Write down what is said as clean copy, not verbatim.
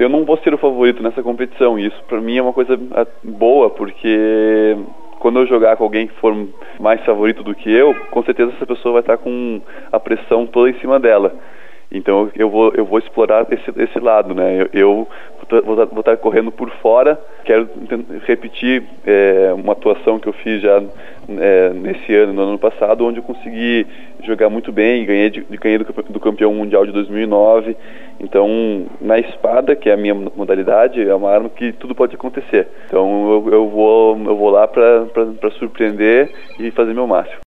Eu não vou ser o favorito nessa competição, e isso para mim é uma coisa boa, porque quando eu jogar com alguém que for mais favorito do que eu, com certeza essa pessoa vai estar com a pressão toda em cima dela. Então eu vou explorar esse lado, né? Eu vou estar correndo por fora, quero repetir uma atuação que eu fiz já nesse ano, no ano passado, onde eu consegui jogar muito bem, ganhei do campeão mundial de 2009. Então, na espada, que é a minha modalidade, é uma arma que tudo pode acontecer. Então eu vou lá para surpreender e fazer meu máximo.